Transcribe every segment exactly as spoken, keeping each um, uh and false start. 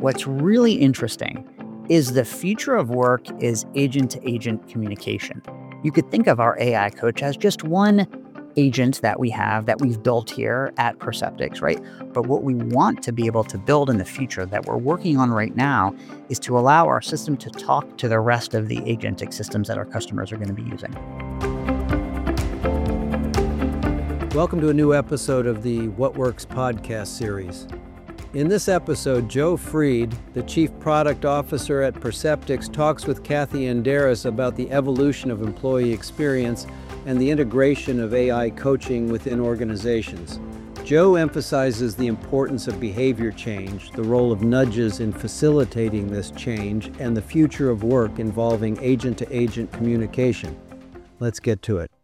what's really interesting is the future of work is agent-to-agent communication. You could think of our A I coach as just one agent that we have that we've built here at Perceptyx, right? But what we want to be able to build in the future that we're working on right now is to allow our system to talk to the rest of the agentic systems that our customers are going to be using. Welcome to a new episode of the What Works podcast series. In this episode, Joe Freed, the Chief Product Officer at Perceptyx, talks with Kathy Enderis about the evolution of employee experience and the integration of A I coaching within organizations. Joe emphasizes the importance of behavior change, the role of nudges in facilitating this change, and the future of work involving agent-to-agent communication. Let's get to it.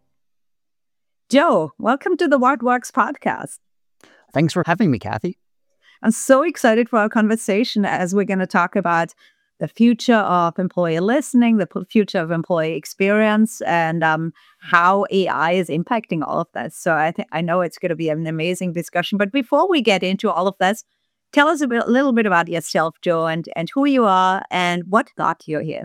Joe, welcome to the What Works podcast. Thanks for having me, Kathy. I'm so excited for our conversation as we're going to talk about the future of employee listening, the future of employee experience, and um, how A I is impacting all of this. So I think I know it's going to be an amazing discussion. But before we get into all of this, tell us a, bit, a little bit about yourself, Joe, and, and who you are and what got you here.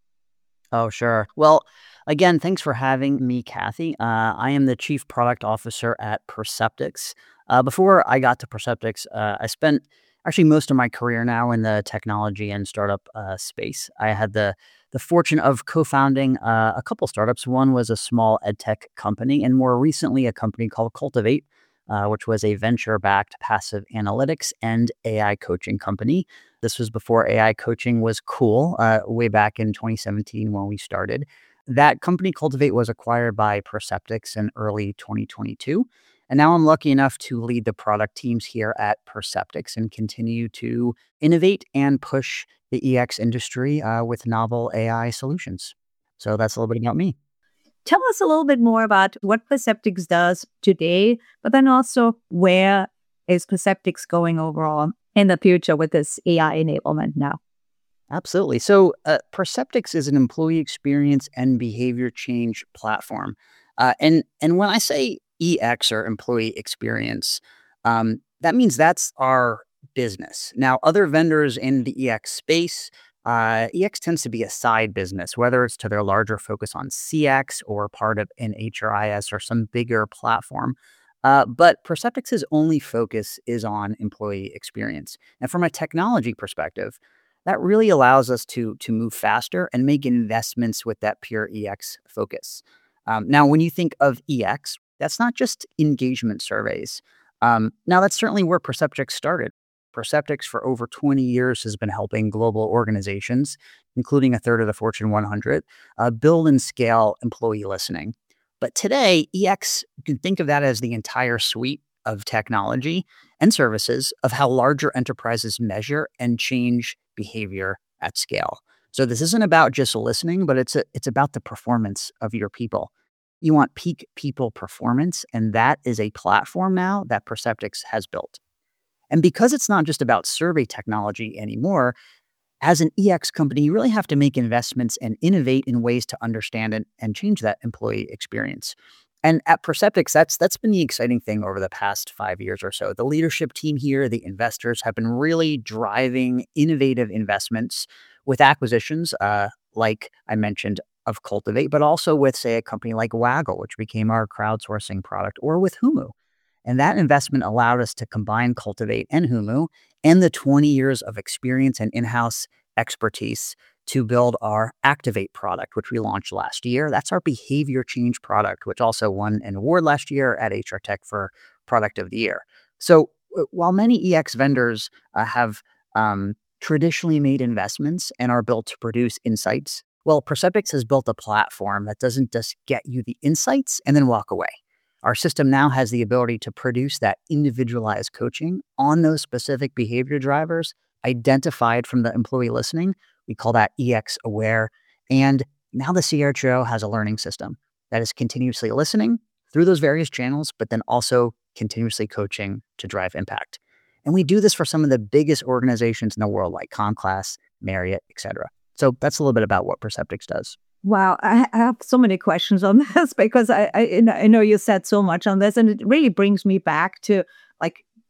Oh, sure. Well, again, thanks for having me, Kathy. Uh, I am the Chief Product Officer at Perceptyx. Uh, before I got to Perceptyx, uh, I spent actually most of my career now in the technology and startup uh, space. I had the the fortune of co-founding uh, a couple startups. One was a small edtech company, and more recently a company called Cultivate, uh, which was a venture-backed passive analytics and A I coaching company. This was before A I coaching was cool, uh, way back in twenty seventeen when we started. That company, Cultivate, was acquired by Perceptyx in early twenty twenty-two. And now I'm lucky enough to lead the product teams here at Perceptyx and continue to innovate and push the E X industry uh, with novel A I solutions. So that's a little bit about me. Tell us a little bit more about what Perceptyx does today, but then also where is Perceptyx going overall in the future with this A I enablement now? Absolutely. So uh, Perceptyx is an employee experience and behavior change platform. Uh, and, and when I say E X or employee experience, um, that means that's our business. Now, other vendors in the E X space, uh, E X tends to be a side business, whether it's to their larger focus on C X or part of an H R I S or some bigger platform. Uh, but Perceptyx's only focus is on employee experience. And from a technology perspective, that really allows us to, to move faster and make investments with that pure E X focus. Um, now, when you think of E X, that's not just engagement surveys. Um, now, that's certainly where Perceptyx started. Perceptyx, for over twenty years, has been helping global organizations, including a third of the Fortune one hundred, uh, build and scale employee listening. But today, E X, you can think of that as the entire suite of technology and services of how larger enterprises measure and change behavior at scale. So this isn't about just listening, but it's a, it's about the performance of your people. You want peak people performance, and that is a platform now that Perceptyx has built. And because it's not just about survey technology anymore, as an E X company, you really have to make investments and innovate in ways to understand and, and change that employee experience. And at Perceptyx, that's that's been the exciting thing over the past five years or so. The leadership team here, the investors, have been really driving innovative investments with acquisitions, uh, like I mentioned, of Cultivate, but also with, say, a company like Waggle, which became our crowdsourcing product, or with Humu. And that investment allowed us to combine Cultivate and Humu and the twenty years of experience and in-house expertise to build our Activate product, which we launched last year. That's our behavior change product, which also won an award last year at H R Tech for Product of the Year. So uh, while many E X vendors uh, have um, traditionally made investments and are built to produce insights, well, Perceptyx has built a platform that doesn't just get you the insights and then walk away. Our system now has the ability to produce that individualized coaching on those specific behavior drivers identified from the employee listening. We call that E X aware. And now the C H R O has a learning system that is continuously listening through those various channels, but then also continuously coaching to drive impact. And we do this for some of the biggest organizations in the world, like Comcast, Marriott, et cetera. So that's a little bit about what Perceptyx does. Wow, I I have so many questions on this because I, I I know you said so much on this, and it really brings me back to like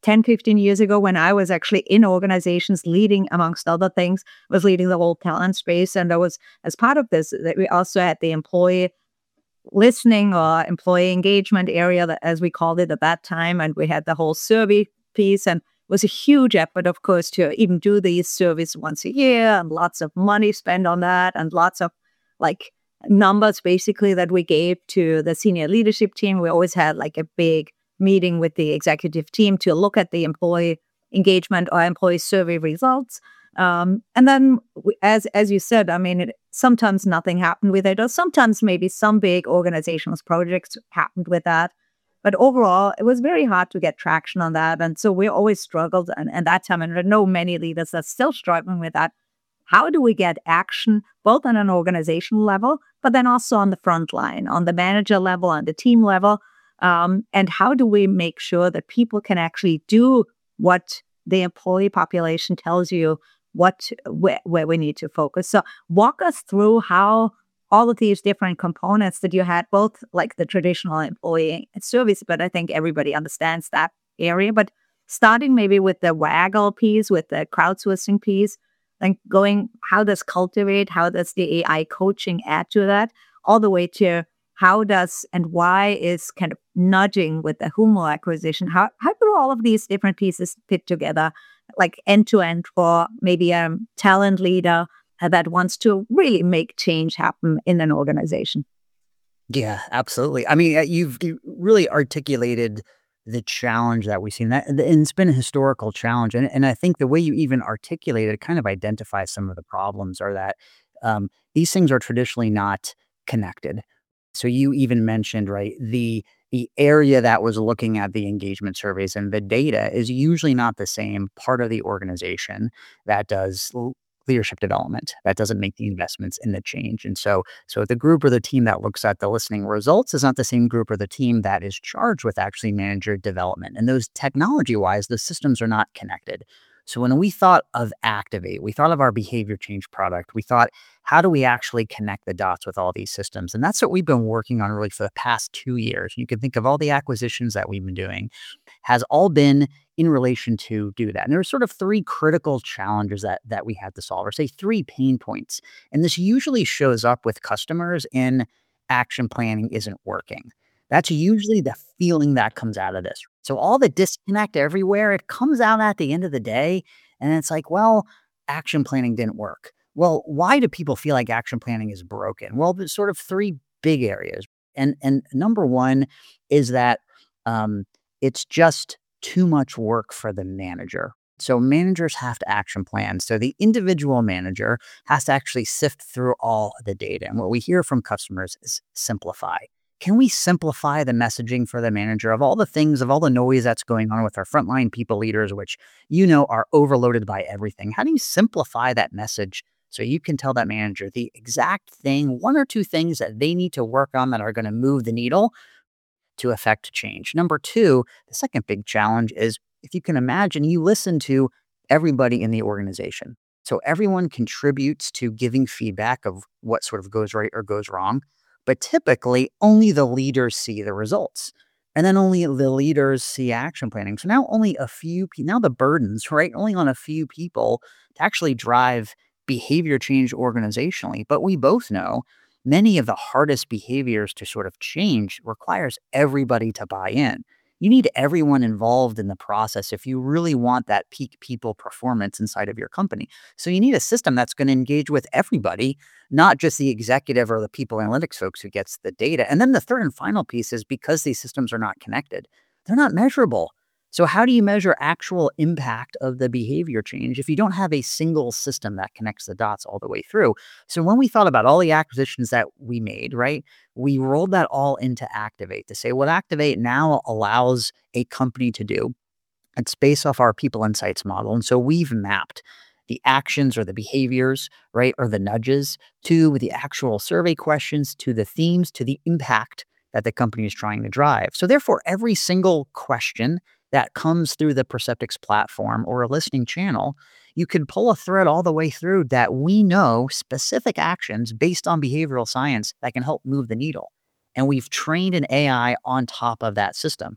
ten, fifteen years ago when I was actually in organizations leading, amongst other things, was leading the whole talent space. And I was, as part of this, that we also had the employee listening or employee engagement area, that, as we called it at that time. And we had the whole survey piece, and it was a huge effort, of course, to even do these surveys once a year, and lots of money spent on that, and lots of like numbers basically that we gave to the senior leadership team. We always had like a big meeting with the executive team to look at the employee engagement or employee survey results. Um, and then, we, as as you said, I mean, it, sometimes nothing happened with it, or sometimes maybe some big organizational projects happened with that. But overall, it was very hard to get traction on that. And so we always struggled. And at that time, and I know many leaders are still struggling with that. How do we get action both on an organizational level, but then also on the front line, on the manager level, on the team level? Um, and how do we make sure that people can actually do what the employee population tells you what where, where we need to focus? So walk us through how all of these different components that you had, both like the traditional employee service, but I think everybody understands that area. But starting maybe with the Waggle piece, with the crowdsourcing piece, and going, how does Cultivate, how does the A I coaching add to that, all the way to how does and why is kind of nudging with the Humo acquisition? How how do all of these different pieces fit together, like end to end, for maybe a talent leader that wants to really make change happen in an organization? Yeah, absolutely. I mean, uh, you've you really articulated the challenge that we've seen. That, and it's been a historical challenge. And, and I think the way you even articulated it kind of identifies some of the problems, are that um, these things are traditionally not connected. So you even mentioned, right, the the area that was looking at the engagement surveys and the data is usually not the same part of the organization that does l- leadership development, that doesn't make the investments in the change. And so, so the group or the team that looks at the listening results is not the same group or the team that is charged with actually manager development. And those technology-wise, the systems are not connected. So when we thought of Activate, we thought of our behavior change product. We thought, how do we actually connect the dots with all these systems? And that's what we've been working on really for the past two years. You can think of all the acquisitions that we've been doing has all been in relation to do that. And there are sort of three critical challenges that that we had to solve, or say three pain points. And this usually shows up with customers in action planning isn't working. That's usually the feeling that comes out of this. So all the disconnect everywhere, it comes out at the end of the day. And it's like, well, action planning didn't work. Well, why do people feel like action planning is broken? Well, there's sort of three big areas. And, and number one is that um, it's just too much work for the manager. So managers have to action plan. So the individual manager has to actually sift through all the data. And what we hear from customers is simplify. Can we simplify the messaging for the manager of all the things, of all the noise that's going on with our frontline people leaders, which, you know, are overloaded by everything? How do you simplify that message so you can tell that manager the exact thing, one or two things that they need to work on that are going to move the needle to affect change? Number two, the second big challenge is, if you can imagine, you listen to everybody in the organization. So everyone contributes to giving feedback of what sort of goes right or goes wrong. But typically, only the leaders see the results. And then only the leaders see action planning. So now only a few people, now the burdens, right? Only on a few people to actually drive behavior change organizationally. But we both know many of the hardest behaviors to sort of change requires everybody to buy in. You need everyone involved in the process if you really want that peak people performance inside of your company. So you need a system that's going to engage with everybody, not just the executive or the people analytics folks who gets the data. And then the third and final piece is, because these systems are not connected, they're not measurable. So how do you measure actual impact of the behavior change if you don't have a single system that connects the dots all the way through? So when we thought about all the acquisitions that we made, right, we rolled that all into Activate to say what Activate now allows a company to do. It's based off our people insights model. And so we've mapped the actions or the behaviors, right, or the nudges to the actual survey questions, to the themes, to the impact that the company is trying to drive. So therefore, every single question that comes through the Perceptyx platform or a listening channel, you can pull a thread all the way through that we know specific actions based on behavioral science that can help move the needle. And we've trained an A I on top of that system.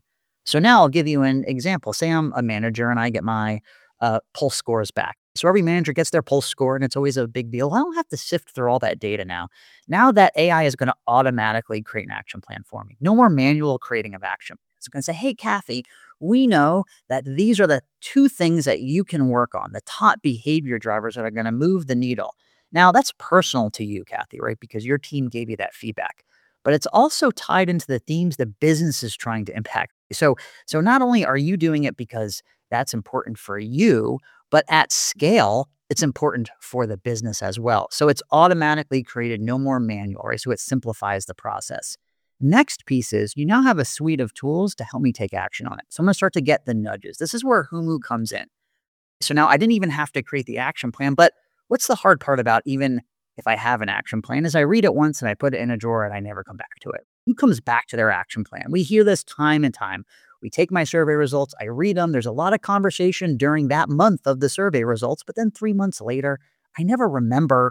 So now I'll give you an example. Say I'm a manager and I get my uh, pulse scores back. So every manager gets their pulse score and it's always a big deal. I don't have to sift through all that data now. Now that A I is going to automatically create an action plan for me. No more manual creating of action. It's going to say, hey, Kathy, we know that these are the two things that you can work on, the top behavior drivers that are going to move the needle. Now, that's personal to you, Kathy, right? Because your team gave you that feedback. But it's also tied into the themes the business is trying to impact. So, so not only are you doing it because that's important for you, but at scale, it's important for the business as well. So it's automatically created, no more manual, right? So it simplifies the process. Next piece is you now have a suite of tools to help me take action on it. So I'm going to start to get the nudges. This is where Humu comes in. So now I didn't even have to create the action plan, but what's the hard part about even if I have an action plan is I read it once and I put it in a drawer and I never come back to it. Who comes back to their action plan? We hear this time and time. We take my survey results, I read them. There's a lot of conversation during that month of the survey results, but then three months later, I never remember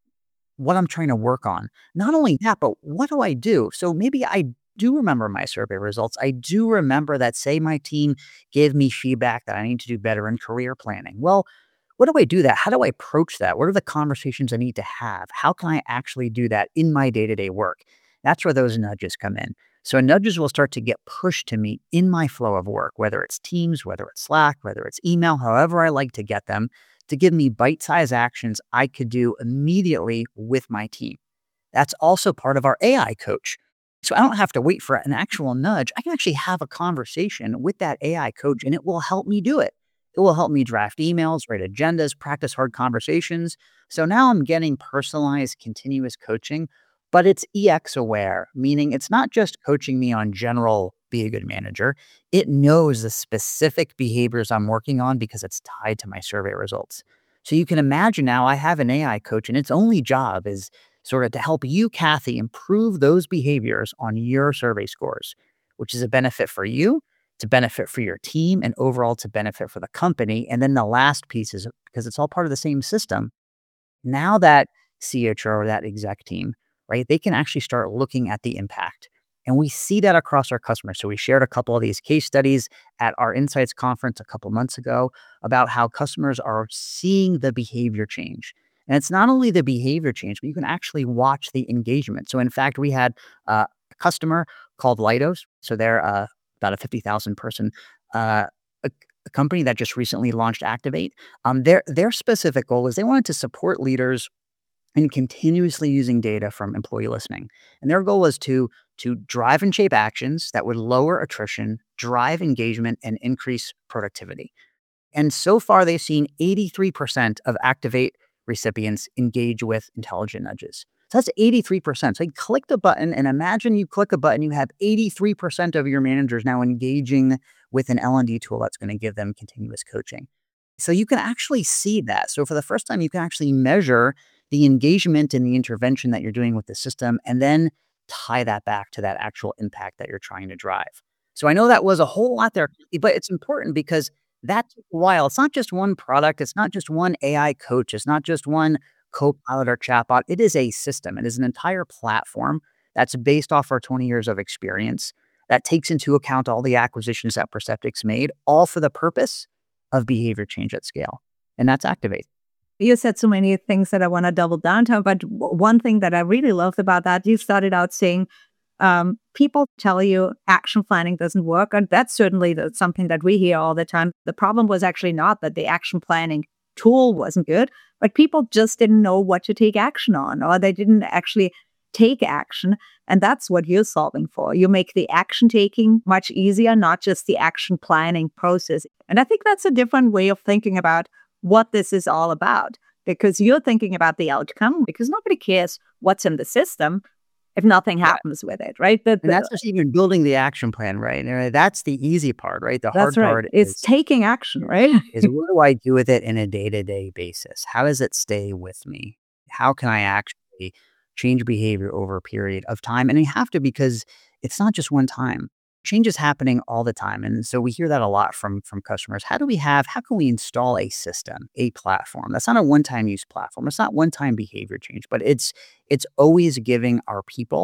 what I'm trying to work on. Not only that, but what do I do? So maybe I do remember my survey results. I do remember that, say my team gave me feedback that I need to do better in career planning. Well, what do I do that? How do I approach that? What are the conversations I need to have? How can I actually do that in my day-to-day work? That's where those nudges come in. So nudges will start to get pushed to me in my flow of work, whether it's Teams, whether it's Slack, whether it's email, however I like to get them, to give me bite-sized actions I could do immediately with my team. That's also part of our A I coach. So I don't have to wait for an actual nudge. I can actually have a conversation with that A I coach and it will help me do it. It will help me draft emails, write agendas, practice hard conversations. So now I'm getting personalized, continuous coaching, but it's E X aware, meaning it's not just coaching me on general be a good manager. It knows the specific behaviors I'm working on because it's tied to my survey results. So you can imagine now I have an A I coach and its only job is sort of to help you, Kathy, improve those behaviors on your survey scores, which is a benefit for you, to benefit for your team, and overall to benefit for the company. And then the last piece is because it's all part of the same system. Now that C H R or that exec team, right, they can actually start looking at the impact. And we see that across our customers. So we shared a couple of these case studies at our Insights conference a couple months ago about how customers are seeing the behavior change. And it's not only the behavior change, but you can actually watch the engagement. So in fact, we had uh, a customer called Leidos. So they're uh, about a fifty thousand person uh, a, a company that just recently launched Activate. Um, their, their specific goal is they wanted to support leaders in continuously using data from employee listening. And their goal was to, to drive and shape actions that would lower attrition, drive engagement, and increase productivity. And so far, they've seen eighty-three percent of Activate recipients engage with intelligent nudges. So that's eighty-three percent. So you click the button and imagine you click a button, you have eighty-three percent of your managers now engaging with an L and D tool that's going to give them continuous coaching. So you can actually see that. So for the first time, you can actually measure the engagement and the intervention that you're doing with the system, and then tie that back to that actual impact that you're trying to drive. So I know that was a whole lot there, but it's important because that took a while. It's not just one product. It's not just one A I coach. It's not just one Copilot or chatbot. It is a system. It is an entire platform that's based off our twenty years of experience that takes into account all the acquisitions that Perceptyx made, all for the purpose of behavior change at scale. And that's Activate. You said so many things that I want to double down to, but w- one thing that I really loved about that, you started out saying, um, people tell you action planning doesn't work. And that's certainly the, something that we hear all the time. The problem was actually not that the action planning tool wasn't good, but people just didn't know what to take action on, or they didn't actually take action. And that's what you're solving for. You make the action taking much easier, not just the action planning process. And I think that's a different way of thinking about what this is all about, because you're thinking about the outcome, because nobody cares what's in the system if nothing happens yeah. with it, right? The, the, and that's just even building the action plan, right? And that's the easy part, right? The hard right. part is is taking action, right? is what do I do with it in a day-to-day basis? How does it stay with me? How can I actually change behavior over a period of time? And you have to, because it's not just one time. Change is happening all the time. And so we hear that a lot from, from customers. How do we have, how can we install a system, a platform? That's not a one-time use platform. It's not one-time behavior change, but it's, it's always giving our people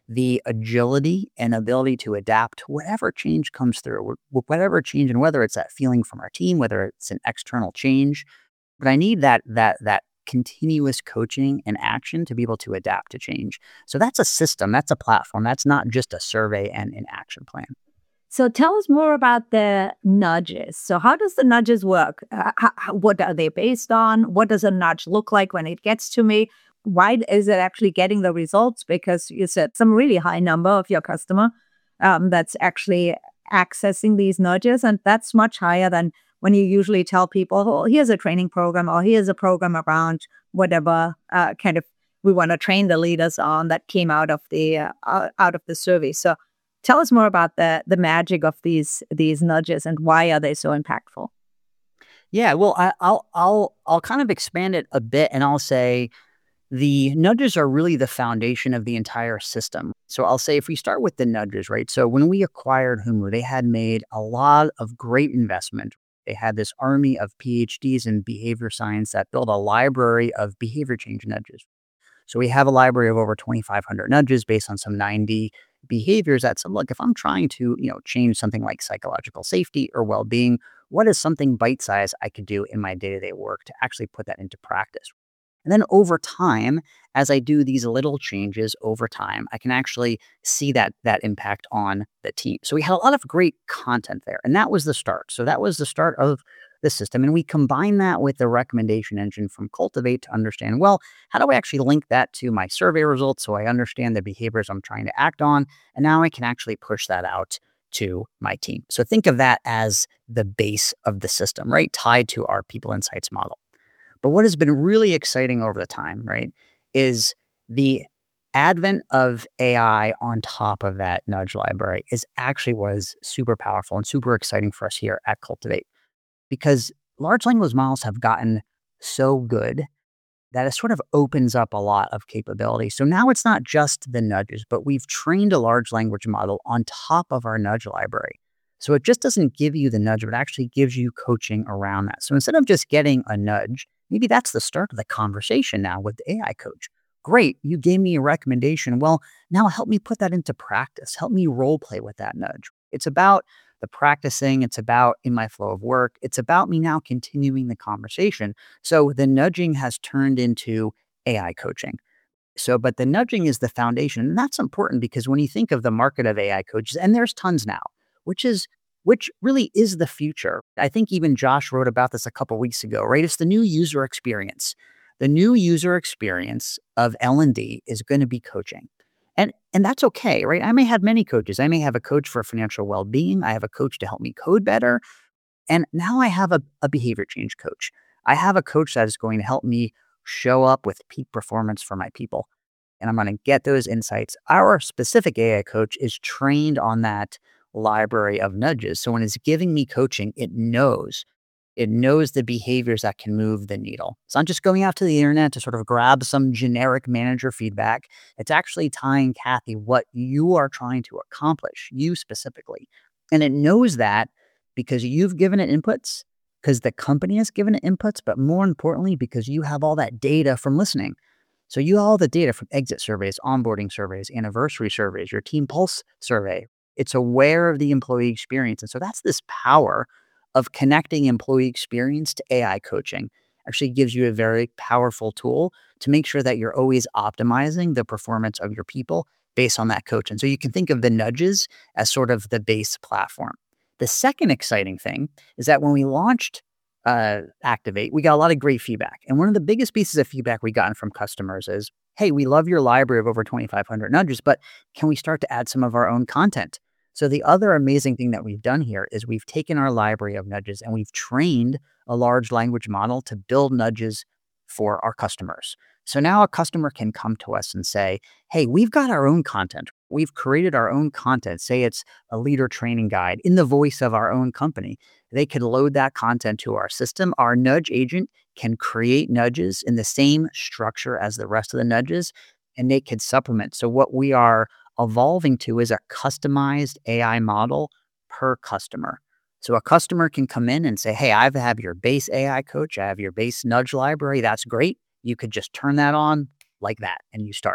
the agility and ability to adapt to whatever change comes through, wh- whatever change, and whether it's that feeling from our team, whether it's an external change. But I need that that that continuous coaching and action to be able to adapt to change. So that's a system, that's a platform. That's not just a survey and an action plan. So tell us more about the nudges. So how does the nudges work? Uh, how, how- what are they based on? What does a nudge look like when it gets to me? Why is it actually getting the results? Because you said some really high number of your customer um, that's actually accessing these nudges. And that's much higher than when you usually tell people, oh, here's a training program or here's a program around whatever uh, kind of we want to train the leaders on that came out of the uh, out out of the survey. So tell us more about the the magic of these these nudges and why are they so impactful? Yeah, well, I, I'll I'll I'll kind of expand it a bit, and I'll say the nudges are really the foundation of the entire system. So I'll say if we start with the nudges, right? So when we acquired Humu, they had made a lot of great investment. They had this army of PhDs in behavior science that built a library of behavior change nudges. So we have a library of over twenty-five hundred nudges based on some ninety behaviors that said, look, if I'm trying to, you know, change something like psychological safety or well-being, what is something bite-sized I could do in my day-to-day work to actually put that into practice? And then over time, as I do these little changes over time, I can actually see that that impact on the team. So we had a lot of great content there, and that was the start. So that was the start of the system. And we combine that with the recommendation engine from Cultivate to understand, well, how do I actually link that to my survey results so I understand the behaviors I'm trying to act on? And now I can actually push that out to my team. So think of that as the base of the system, right? Tied to our People Insights model. But what has been really exciting over the time, right, is the advent of A I on top of that nudge library is actually was super powerful and super exciting for us here at Cultivate, because large language models have gotten so good that it sort of opens up a lot of capability. So now it's not just the nudges, but we've trained a large language model on top of our nudge library. So it just doesn't give you the nudge, but actually gives you coaching around that. So instead of just getting a nudge, maybe that's the start of the conversation now with the A I coach. Great, you gave me a recommendation. Well, now help me put that into practice. Help me role play with that nudge. It's about the practicing. It's about in my flow of work. It's about me now continuing the conversation. So the nudging has turned into A I coaching. So, but the nudging is the foundation. And that's important because when you think of the market of A I coaches, and there's tons now, which is which really is the future. I think even Josh wrote about this a couple weeks ago, right? It's the new user experience. The new user experience of L and D is going to be coaching. And and that's okay, right? I may have many coaches. I may have a coach for financial well-being. I have a coach to help me code better. And now I have a, a behavior change coach. I have a coach that is going to help me show up with peak performance for my people. And I'm going to get those insights. Our specific A I coach is trained on that library of nudges. So when it's giving me coaching, it knows. It knows the behaviors that can move the needle. It's not just going out to the internet to sort of grab some generic manager feedback. It's actually tying, Kathy, what you are trying to accomplish, you specifically. And it knows that because you've given it inputs, because the company has given it inputs, but more importantly, because you have all that data from listening. So you have all the data from exit surveys, onboarding surveys, anniversary surveys, your Team Pulse survey. It's aware of the employee experience. And so that's this power of connecting employee experience to A I coaching. Actually gives you a very powerful tool to make sure that you're always optimizing the performance of your people based on that coach. And so you can think of the nudges as sort of the base platform. The second exciting thing is that when we launched uh, Activate, we got a lot of great feedback. And one of the biggest pieces of feedback we gotten from customers is, hey, we love your library of over twenty-five hundred nudges, but can we start to add some of our own content? So the other amazing thing that we've done here is we've taken our library of nudges and we've trained a large language model to build nudges for our customers. So now a customer can come to us and say, hey, we've got our own content. We've created our own content. Say it's a leader training guide in the voice of our own company. They could load that content to our system. Our nudge agent can create nudges in the same structure as the rest of the nudges, and they could supplement. So what we are evolving to is a customized A I model per customer. So a customer can come in and say, hey, I have your base A I coach. I have your base nudge library. That's great. You could just turn that on like that and you start.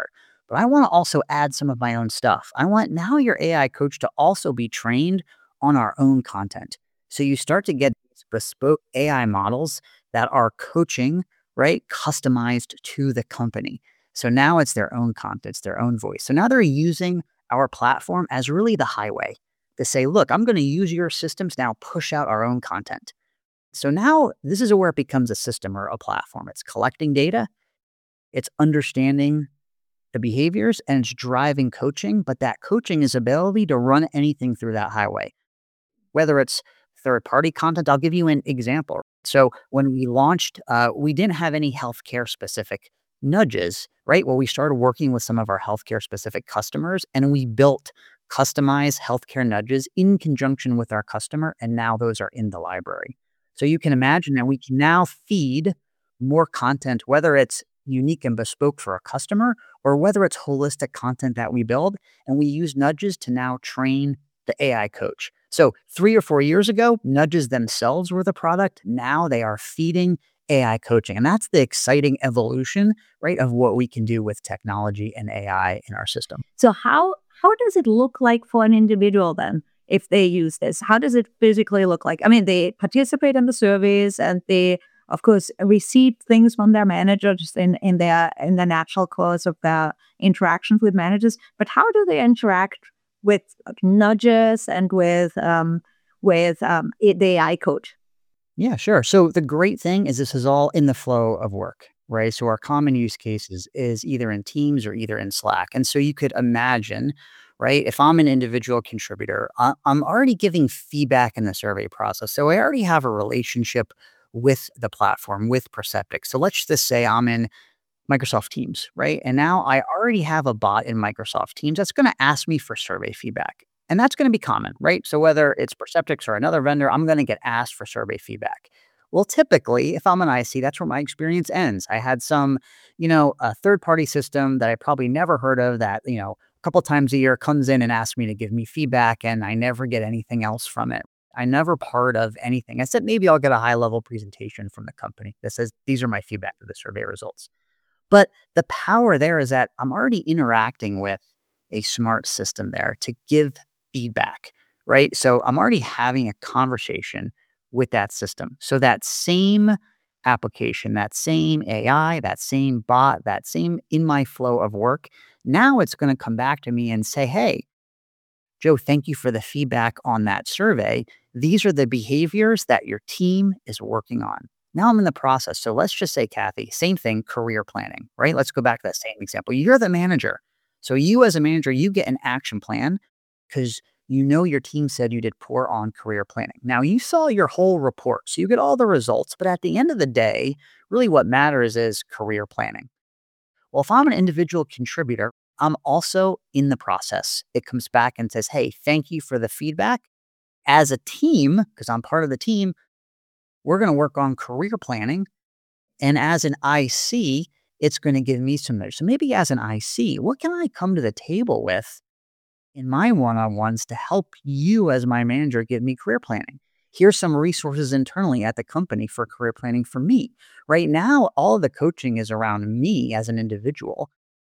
but I want to also add some of my own stuff. I want now your A I coach to also be trained on our own content. So you start to get these bespoke A I models that are coaching, right, customized to the company. So now it's their own content, it's their own voice. So now they're using our platform as really the highway to say, look, I'm going to use your systems now, push out our own content. So now this is where it becomes a system or a platform. It's collecting data, it's understanding the behaviors, and it's driving coaching. But that coaching is ability to run anything through that highway, whether it's third-party content. I'll give you an example. So when we launched, uh, we didn't have any healthcare specific nudges, right? Well, we started working with some of our healthcare specific customers, and we built customized healthcare nudges in conjunction with our customer. And now those are in the library. So you can imagine that we can now feed more content, whether it's unique and bespoke for a customer or whether it's holistic content that we build. And we use nudges to now train the A I coach. So three or four years ago, nudges themselves were the product. Now they are feeding A I coaching. And that's the exciting evolution, right, of what we can do with technology and A I in our system. So how how does it look like for an individual then if they use this? How does it physically look like? I mean, they participate in the surveys and they, of course, receive things from their manager just in, in their in the natural course of their interactions with managers. But how do they interact with nudges and with um, with um, the A I coach? Yeah, sure. So the great thing is this is all in the flow of work, right? So our common use cases is either in Teams or either in Slack. And so you could imagine, right, if I'm an individual contributor, I- I'm already giving feedback in the survey process. So I already have a relationship with the platform, with Perceptyx. So let's just say I'm in Microsoft Teams, right? And now I already have a bot in Microsoft Teams that's going to ask me for survey feedback. And that's going to be common, right? So whether it's Perceptyx or another vendor, I'm going to get asked for survey feedback. Well, typically, if I'm an I C, that's where my experience ends. I had some, you know, a third-party system that I probably never heard of that, you know, a couple times a year comes in and asks me to give me feedback, and I never get anything else from it. I never part of anything. I said, maybe I'll get a high-level presentation from the company that says, these are my feedback to the survey results. But the power there is that I'm already interacting with a smart system there to give feedback, right? So I'm already having a conversation with that system. So that same application, that same A I, that same bot, that same in my flow of work, now it's going to come back to me and say, hey, Joe, thank you for the feedback on that survey. These are the behaviors that your team is working on. Now I'm in the process. So let's just say, Kathy, same thing, career planning, right? Let's go back to that same example. You're the manager. So you as a manager, you get an action plan because you know your team said you did poor on career planning. Now you saw your whole report. So you get all the results. But at the end of the day, really what matters is career planning. Well, if I'm an individual contributor, I'm also in the process. It comes back and says, hey, thank you for the feedback. As a team, because I'm part of the team, we're going to work on career planning. And as an I C, it's going to give me some measures. So maybe as an I C, what can I come to the table with in my one-on-ones to help you as my manager give me career planning? Here's some resources internally at the company for career planning for me. Right now, all of the coaching is around me as an individual,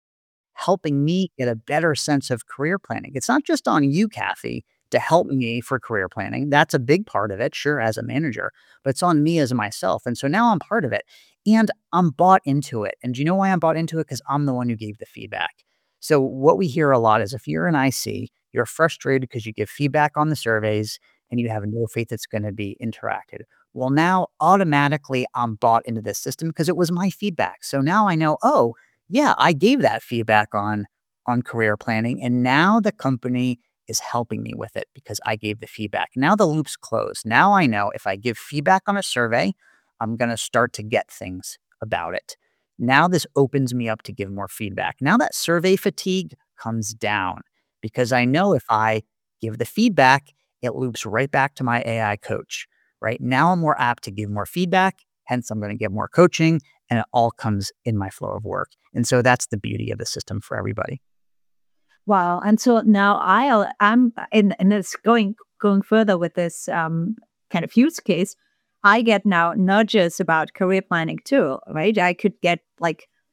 helping me get a better sense of career planning. It's not just on you, Kathy, to help me for career planning. That's a big part of it, sure, as a manager, but it's on me as myself. And so now I'm part of it and I'm bought into it. And do you know why I'm bought into it? Because I'm the one who gave the feedback. So what we hear a lot is if you're an I C, you're frustrated because you give feedback on the surveys and you have no faith it's going to be interacted. Well, now automatically I'm bought into this system because it was my feedback. So now I know, oh, yeah, I gave that feedback on, on career planning. And now the company is helping me with it because I gave the feedback. Now the loop's closed. Now I know if I give feedback on a survey, I'm going to start to get things about it. Now this opens me up to give more feedback. Now that survey fatigue comes down because I know if I give the feedback, it loops right back to my A I coach. Right now I'm more apt to give more feedback. Hence I'm going to get more coaching and it all comes in my flow of work. And so that's the beauty of the system for everybody. Wow. And so now I'll, I'm in, and it's going, going further with this um, kind of use case. I get now nudges about career planning too, right? I could get like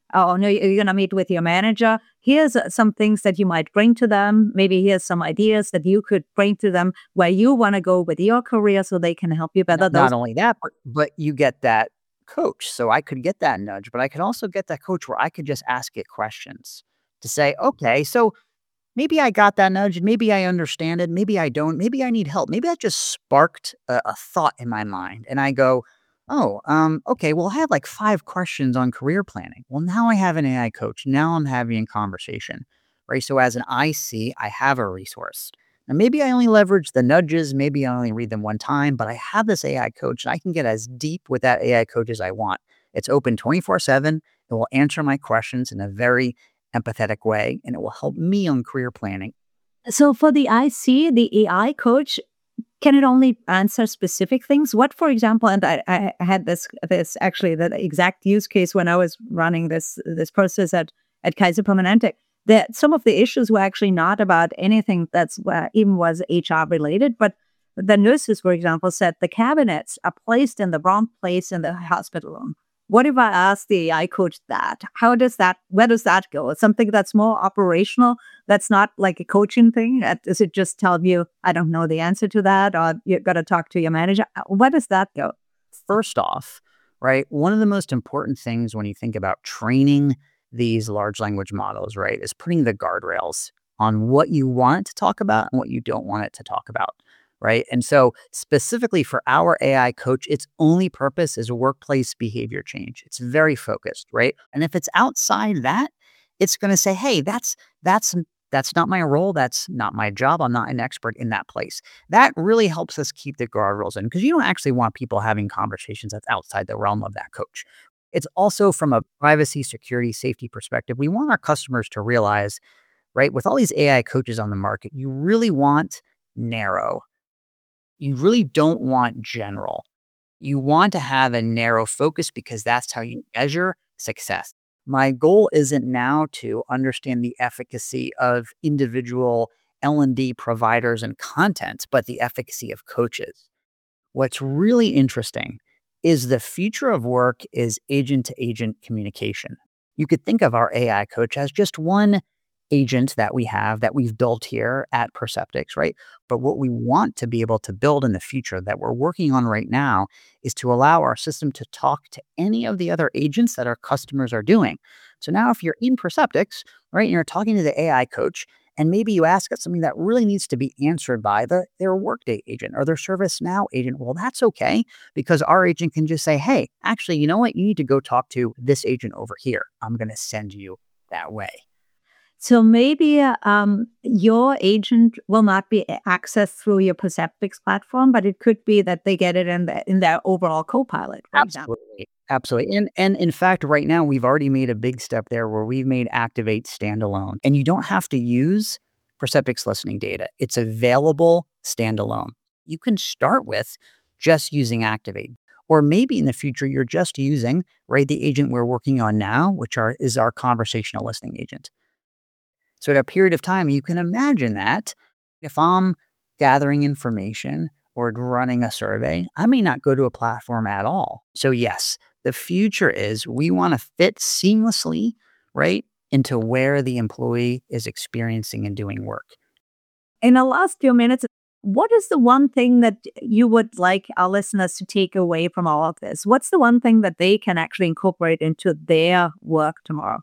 Oh, no, you're going to meet with your manager. Here's uh, some things that you might bring to them. Maybe here's some ideas that you could bring to them where you want to go with your career so they can help you better. Not, not only that, but, but you get that coach. So I could get that nudge, but I could also get that coach where I could just ask it questions to say, okay, so maybe I got that nudge and maybe I understand it. Maybe I don't. Maybe I need help. Maybe that just sparked a, a thought in my mind. And I go, oh, um, okay, well, I have like five questions on career planning. Well, now I have an A I coach. Now I'm having a conversation, right? So as an I C, I have a resource. Now, maybe I only leverage the nudges. Maybe I only read them one time, but I have this A I coach and I can get as deep with that A I coach as I want. It's open twenty-four seven. It will answer my questions in a very empathetic way, and it will help me on career planning. So for the I C, the A I coach, can it only answer specific things? What, for example, and I, I had this this actually the exact use case when I was running this this process at at Kaiser Permanente. That some of the issues were actually not about anything that's uh, even was H R related, but the nurses, for example, said the cabinets are placed in the wrong place in the hospital room. What if I ask the A I coach that? How does that, where does that go? It's something that's more operational. That's not like a coaching thing. Does it just tell you, I don't know the answer to that, or you've got to talk to your manager? Where does that go? First off, right, one of the most important things when you think about training these large language models, right, is putting the guardrails on what you want it to talk about and what you don't want it to talk about. Right. And so specifically for our A I coach, its only purpose is workplace behavior change. It's very focused. Right. And if it's outside that, it's going to say, hey, that's that's that's not my role. That's not my job. I'm not an expert in that place. That really helps us keep the guardrails in, because you don't actually want people having conversations that's outside the realm of that coach. It's also from a privacy, security, safety perspective. We want our customers to realize, right, with all these A I coaches on the market, you really want narrow. You really don't want general. You want to have a narrow focus because that's how you measure success. My goal isn't now to understand the efficacy of individual L and D providers and content, but the efficacy of coaches. What's really interesting is the future of work is agent-to-agent communication. You could think of our A I coach as just one agent that we have that we've built here at Perceptyx, right? But what we want to be able to build in the future that we're working on right now is to allow our system to talk to any of the other agents that our customers are doing. So now if you're in Perceptyx, right, and you're talking to the A I coach, and maybe you ask it something that really needs to be answered by the, their Workday agent or their ServiceNow agent, well, that's okay, because our agent can just say, hey, actually, you know what? You need to go talk to this agent over here. I'm going to send you that way. So maybe um, your agent will not be accessed through your Perceptyx platform, but it could be that they get it in, the, in their overall Copilot. Absolutely. Example. Absolutely. And, and in fact, right now, we've already made a big step there where we've made Activate standalone. And you don't have to use Perceptyx listening data. It's available standalone. You can start with just using Activate. Or maybe in the future, you're just using, right, the agent we're working on now, which are is our conversational listening agent. So at a period of time, you can imagine that if I'm gathering information or running a survey, I may not go to a platform at all. So yes, the future is we want to fit seamlessly, right, into where the employee is experiencing and doing work. In the last few minutes, what is the one thing that you would like our listeners to take away from all of this? What's the one thing that they can actually incorporate into their work tomorrow?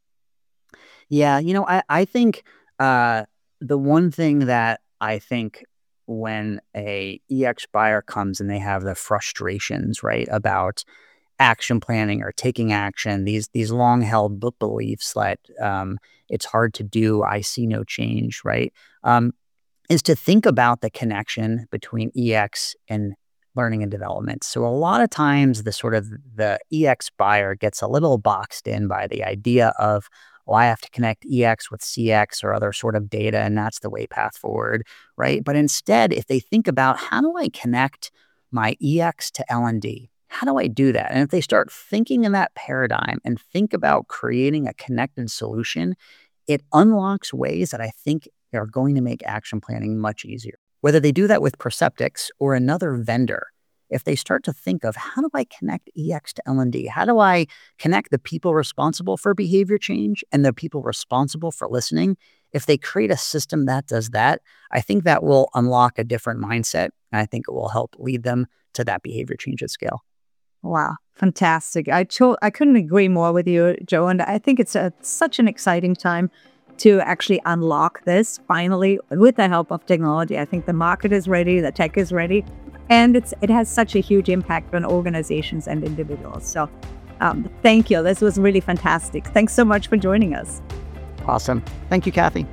Yeah, you know, I, I think uh, the one thing that I think when a E X buyer comes and they have the frustrations, right, about action planning or taking action, these these long-held beliefs that um, it's hard to do, I see no change, right, um, is to think about the connection between E X and learning and development. So a lot of times the sort of the E X buyer gets a little boxed in by the idea of, well, I have to connect E X with C X or other sort of data, and that's the way path forward, right? But instead, if they think about how do I connect my E X to L and D, how do I do that? And if they start thinking in that paradigm and think about creating a connected solution, it unlocks ways that I think are going to make action planning much easier. Whether they do that with Perceptyx or another vendor, if they start to think of, how do I connect E X to L and D? How do I connect the people responsible for behavior change and the people responsible for listening? If they create a system that does that, I think that will unlock a different mindset. And I think it will help lead them to that behavior change at scale. Wow, fantastic. I cho- I couldn't agree more with you, Joe. And I think it's a, such an exciting time to actually unlock this finally with the help of technology. I think the market is ready, the tech is ready, and it's it has such a huge impact on organizations and individuals. So um, thank you. This was really fantastic. Thanks so much for joining us. Awesome. Thank you, Kathy.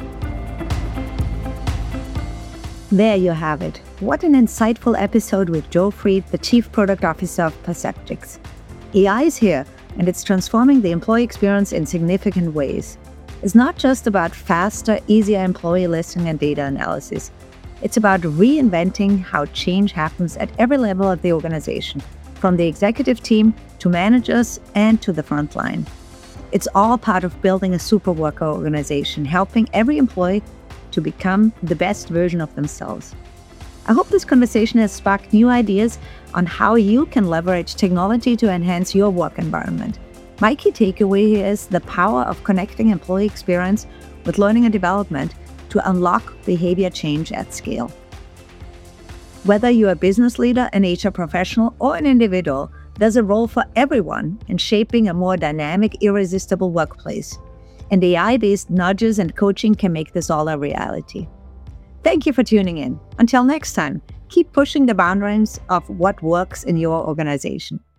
There you have it. What an insightful episode with Joe Freed, the Chief Product Officer of Perceptyx. A I is here, and it's transforming the employee experience in significant ways. It's not just about faster, easier employee listening and data analysis. It's about reinventing how change happens at every level of the organization, from the executive team to managers and to the front line. It's all part of building a super worker organization, helping every employee to become the best version of themselves. I hope this conversation has sparked new ideas on how you can leverage technology to enhance your work environment. My key takeaway here is the power of connecting employee experience with learning and development to unlock behavior change at scale. Whether you're a business leader, an H R professional, or an individual, there's a role for everyone in shaping a more dynamic, irresistible workplace. And A I-based nudges and coaching can make this all a reality. Thank you for tuning in. Until next time, keep pushing the boundaries of what works in your organization.